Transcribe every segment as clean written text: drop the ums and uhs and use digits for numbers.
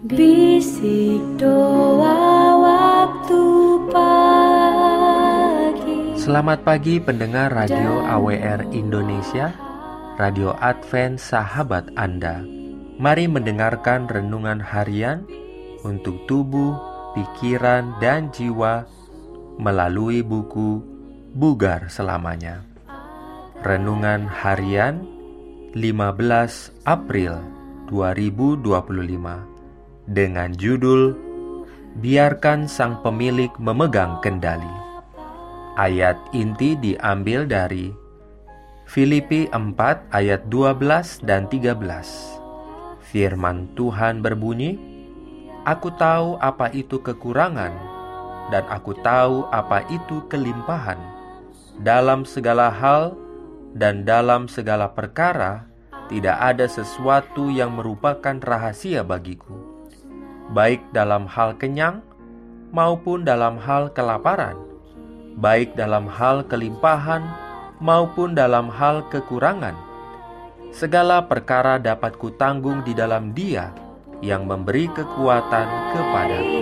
Bisik doa waktu pagi. Selamat pagi pendengar Radio AWR Indonesia, Radio Advent Sahabat Anda. Mari mendengarkan renungan harian untuk tubuh, pikiran, dan jiwa melalui buku Bugar Selamanya. Renungan harian 15 April 2025 dengan judul Biarkan Sang Pemilik Memegang Kendali. Ayat inti diambil dari Filipi 4 ayat 12 dan 13. Firman Tuhan berbunyi, Aku tahu apa itu kekurangan, dan aku tahu apa itu kelimpahan. Dalam segala hal dan dalam segala perkara, tidak ada sesuatu yang merupakan rahasia bagiku, baik dalam hal kenyang maupun dalam hal kelaparan, baik dalam hal kelimpahan maupun dalam hal kekurangan. Segala perkara dapat kutanggung di dalam Dia yang memberi kekuatan kepadaku.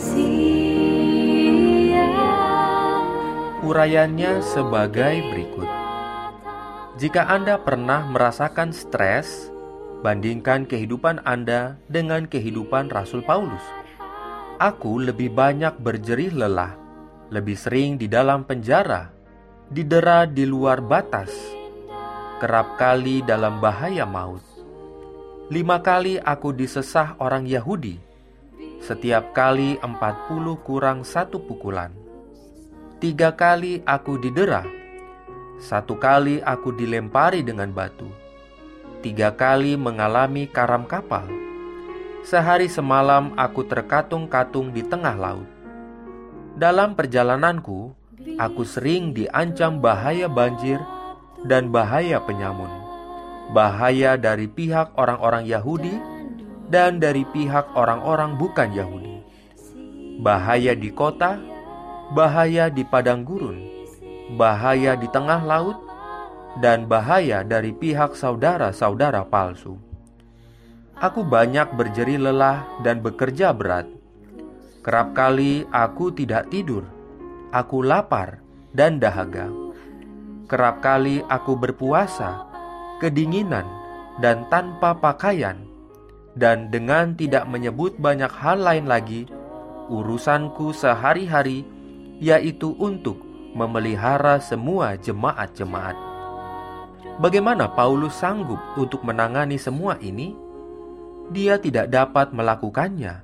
Urayanya sebagai berikut. Jika Anda pernah merasakan stres, bandingkan kehidupan Anda dengan kehidupan Rasul Paulus. Aku lebih banyak berjerih lelah, lebih sering di dalam penjara, didera di luar batas, kerap kali dalam bahaya maut. 5 kali aku disesah orang Yahudi, setiap kali 40 kurang 1 pukulan. 3 kali aku didera, 1 kali aku dilempari dengan batu, 3 kali mengalami karam kapal. Sehari semalam aku terkatung-katung di tengah laut. Dalam perjalananku, aku sering diancam bahaya banjir dan bahaya penyamun, bahaya dari pihak orang-orang Yahudi dan dari pihak orang-orang bukan Yahudi, bahaya di kota, bahaya di padang gurun, bahaya di tengah laut, dan bahaya dari pihak saudara-saudara palsu. Aku banyak berjerih lelah dan bekerja berat. Kerap kali aku tidak tidur, aku lapar dan dahaga. Kerap kali aku berpuasa, kedinginan, dan tanpa pakaian. Dan dengan tidak menyebut banyak hal lain lagi, urusanku sehari-hari yaitu untuk memelihara semua jemaat-jemaat. Bagaimana Paulus sanggup untuk menangani semua ini? Dia tidak dapat melakukannya.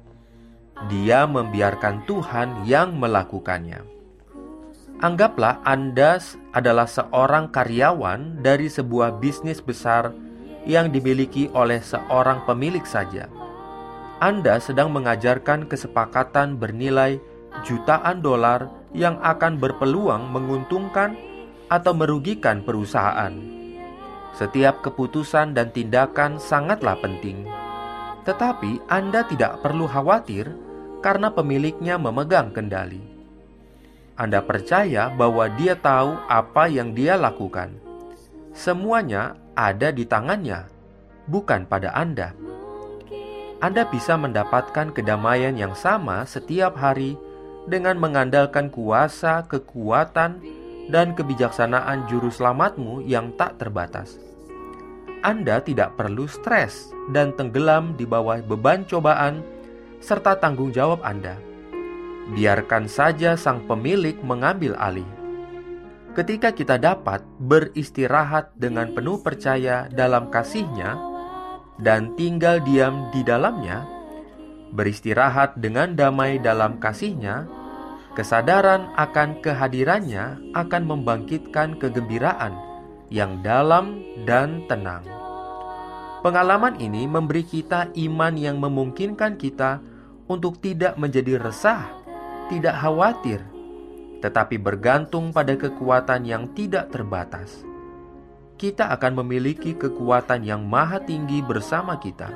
Dia membiarkan Tuhan yang melakukannya. Anggaplah Anda adalah seorang karyawan dari sebuah bisnis besar yang dimiliki oleh seorang pemilik saja. Anda sedang mengajarkan kesepakatan bernilai jutaan dolar yang akan berpeluang menguntungkan atau merugikan perusahaan. Setiap keputusan dan tindakan sangatlah penting. Tetapi Anda tidak perlu khawatir karena pemiliknya memegang kendali. Anda percaya bahwa Dia tahu apa yang Dia lakukan. Semuanya ada di tangannya, bukan pada Anda. Anda bisa mendapatkan kedamaian yang sama setiap hari dengan mengandalkan kuasa, kekuatan, dan kebijaksanaan juru selamatmu yang tak terbatas. Anda tidak perlu stres dan tenggelam di bawah beban cobaan serta tanggung jawab Anda. Biarkan saja Sang Pemilik mengambil alih. Ketika kita dapat beristirahat dengan penuh percaya dalam kasih-Nya dan tinggal diam di dalamnya, beristirahat dengan damai dalam kasih-Nya, kesadaran akan kehadirannya akan membangkitkan kegembiraan yang dalam dan tenang. Pengalaman ini memberi kita iman yang memungkinkan kita untuk tidak menjadi resah, tidak khawatir, tetapi bergantung pada kekuatan yang tidak terbatas. Kita akan memiliki kekuatan yang maha tinggi bersama kita.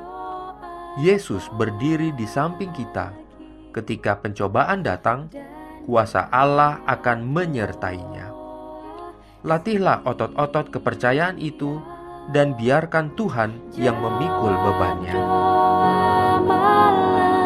Yesus berdiri di samping kita. Ketika pencobaan datang, kuasa Allah akan menyertainya. Latihlah otot-otot kepercayaan itu dan biarkan Tuhan yang memikul bebannya.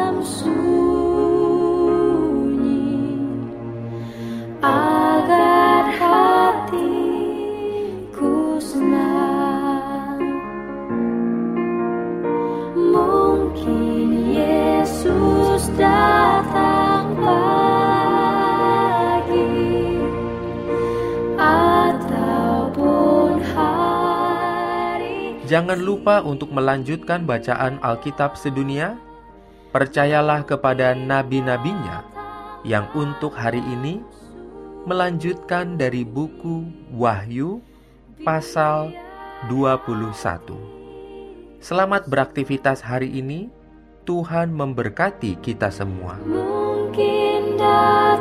Jangan lupa untuk melanjutkan bacaan Alkitab sedunia. Percayalah kepada nabi-nabinya yang untuk hari ini melanjutkan dari buku Wahyu pasal 21. Selamat beraktivitas hari ini. Tuhan memberkati kita semua. Mungkin